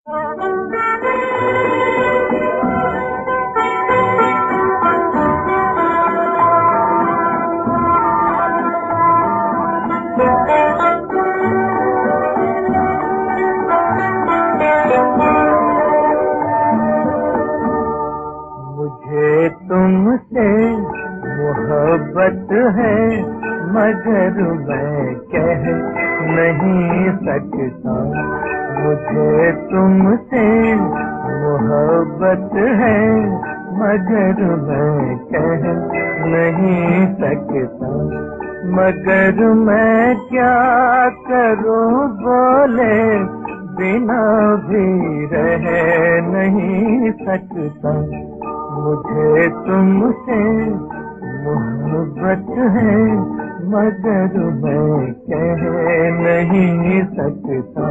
मुझे तुमसे मोहब्बत है, मगर मैं कह नहीं सकता। मुझे तुमसे मोहब्बत है, मगर मैं कह नहीं सकता। मगर मैं क्या करूं बोले बिना भी रह नहीं सकता। मुझे तुमसे मोहब्बत है, मगर मैं कह नहीं सकता।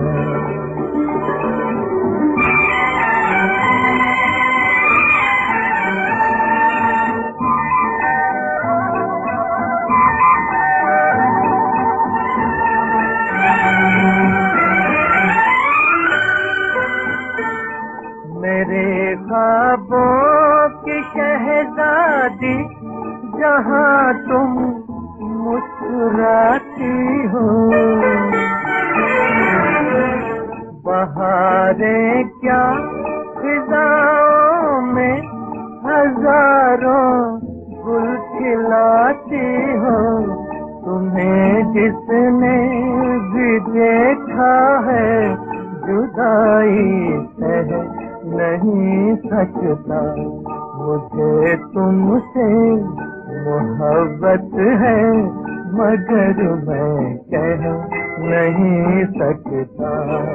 मेरे ख्वाबों की शहजादी, जहाँ तुम मुस्कुराती हो। बहारें क्या फिजाओं में हजारों गुल खिलाती हो। तुम्हें जिसने भी देखा है, जुदाई सह नहीं सकता। मुझे तुमसे मोहब्बत है, मगर मैं कह नहीं सकता।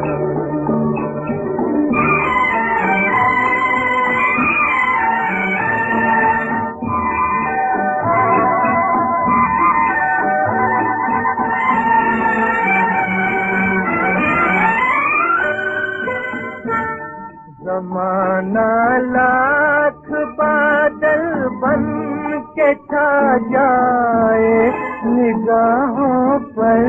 ज़माना लाख बादल बन के छा जाए निगाहों पर।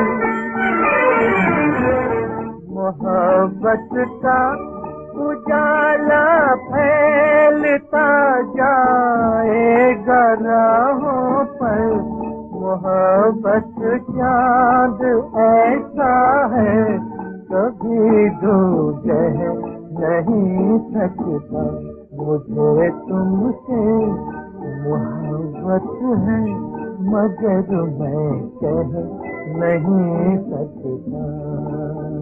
मोहब्बत का उजाला फैलता जाएगा राहों पर। मोहब्बत चाँद ऐसा है, कभी दूर नहीं सकता। मुझे तुमसे मोहब्बत है, मगर मैं कह नहीं सकता।